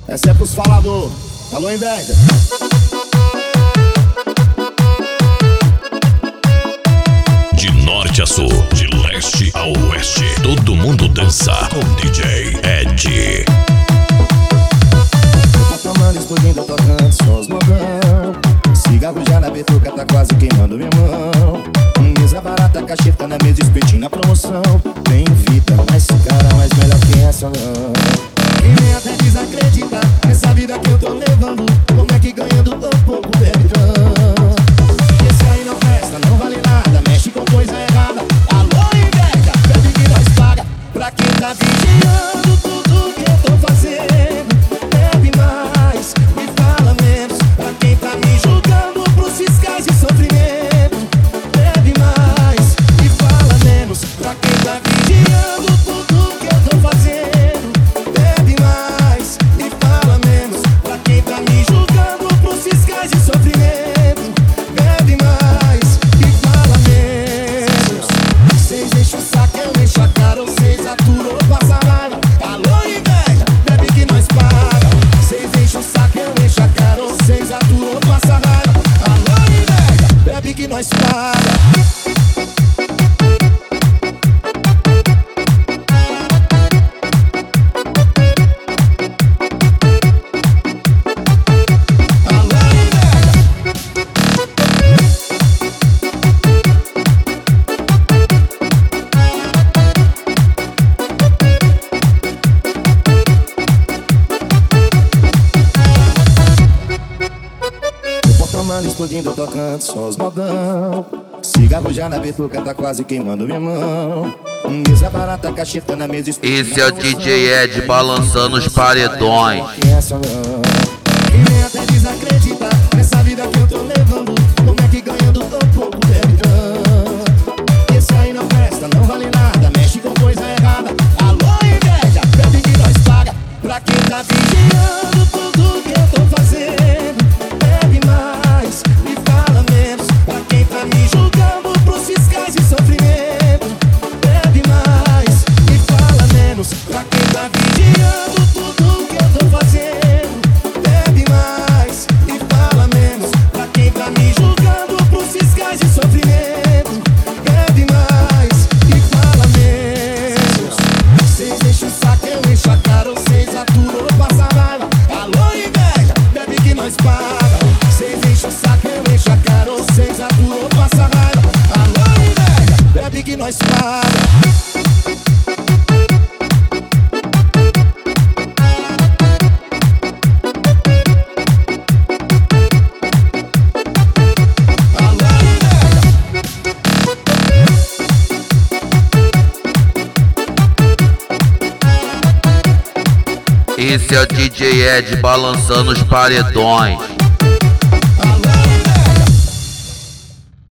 Essa é pros falador. Falou em merda. De norte a sul, de leste a oeste, todo mundo dança com DJ Ed. Tá tomando, explodindo, tocando só os modão. Cigarro já na betuca, tá quase queimando minha mão. Mesa barata, cacheta na mesa, espetinho na promoção. Tem vida, mais cara, mais melhor que essa não. Quem vem até desacredita nessa vida que eu tô levando. Como é que ganhando tão pouco bebe tanto? Esse aí não presta, não vale nada, mexe com coisa errada. Alô, inveja, bebe que nós paga. Pra quem tá vigiando tudo que eu tô fazendo, bebe mais e fala menos. Pra quem tá me julgando pros fiscais de sofrimento, bebe mais e fala menos. Pra quem tá vigiando tudo que eu tô fazendo, bebe mais e fala menos. Pra quem tá me julgando pros fiscais de sofrimento, bebe mais e fala menos. Vocês deixam o saco, eu encho a cara, vocês aturam ou passam raiva. Alô, inveja, bebe que nós paga. Vocês deixam o saco, eu encho a cara, vocês aturam ou passam raiva. Alô, inveja, bebe que nós paga. Explodindo, tocando só os modão. Cigarro já na betuca, tá quase queimando minha mão. Mesa barata, cacheta na mesa. Esse é o DJ Ed balançando os paredões. Quem vem até desacredita nessa vida que eu tô levando. Como é que ganhando tão pouco bebe tanto? Esse aí não presta, não vale nada, mexe com coisa errada. Alô, inveja, bebe que nós paga. Pra quem tá vigiando tudo que eu tô fazendo, bebe mais e fala menos. Pra quem tá me julgando pros fiscais de sofrimento, bebe mais e fala menos. Pra quem tá vigiando tudo que eu tô fazendo, bebe mais e fala menos. Pra quem tá me julgando pros fiscais de sofrimento, bebe mais e fala menos. Vocês deixam o saco, eu encho a cara, vocês aturam ou passam raiva. Alô, inveja, bebe que nós paga. Vocês enchem o saco, eu encho a cara, vocês aturam ou passam raiva. Alô, inveja, bebe que nós paga. Esse é o DJ Ed balançando os paredões.